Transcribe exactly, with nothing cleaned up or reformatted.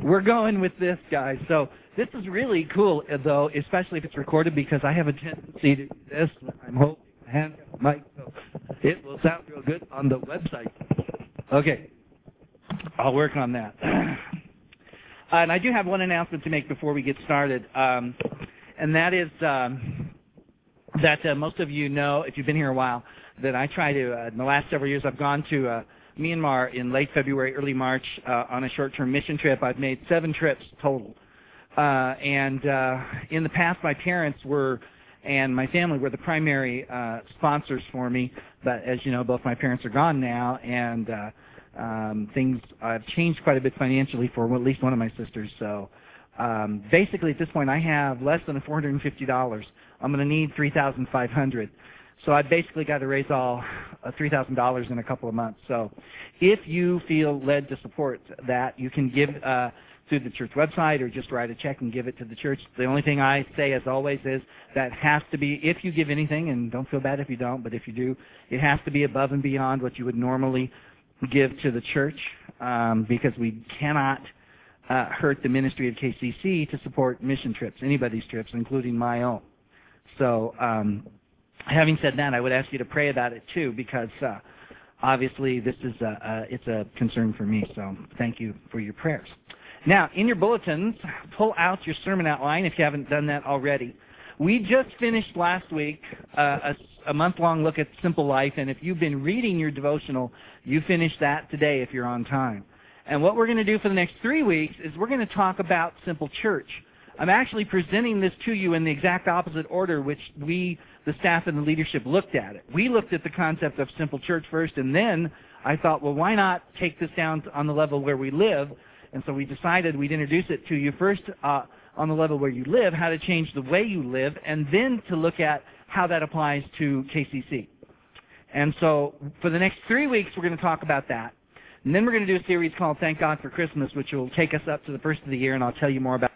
we're going with this, guys. So this is really cool, though, especially if it's recorded, because I have a tendency to do this when I'm holding a handheld mic, so it will sound real good on the website. Okay, I'll work on that. Uh, and I do have one announcement to make before we get started, um, and that is um, that uh, most of you know, if you've been here a while, that I try to, uh, in the last several years, I've gone to uh, Myanmar in late February, early March uh, on a short-term mission trip. I've made seven trips total. Uh, and uh, in the past, my parents were, and my family were the primary uh, sponsors for me. But as you know, both my parents are gone now, and uh, um, things have changed quite a bit financially for at least one of my sisters. So um, basically, at this point, I have less than four hundred fifty dollars. I'm going to need three thousand five hundred dollars. So I basically got to raise all uh, three thousand dollars in a couple of months. So if you feel led to support that, you can give uh, through the church website or just write a check and give it to the church. The only thing I say, as always, is that has to be, if you give anything, and don't feel bad if you don't, but if you do, it has to be above and beyond what you would normally give to the church, um, because we cannot uh, hurt the ministry of K C C to support mission trips, anybody's trips, including my own. So um, having said that, I would ask you to pray about it too, because uh, obviously this is a, uh, it's a concern for me. So thank you for your prayers. Now, in your bulletins, pull out your sermon outline if you haven't done that already. We just finished last week uh, a, a month-long look at Simple Life, and if you've been reading your devotional, you finished that today if you're on time. And what we're going to do for the next three weeks is we're going to talk about Simple Church. I'm actually presenting this to you in the exact opposite order which we, the staff and the leadership, looked at it. We looked at the concept of Simple Church first, and then I thought, well, why not take this down on the level where we live? And so we decided we'd introduce it to you first uh, on the level where you live, how to change the way you live, and then to look at how that applies to K C C. And so for the next three weeks, we're going to talk about that. And then we're going to do a series called Thank God for Christmas, which will take us up to the first of the year, and I'll tell you more about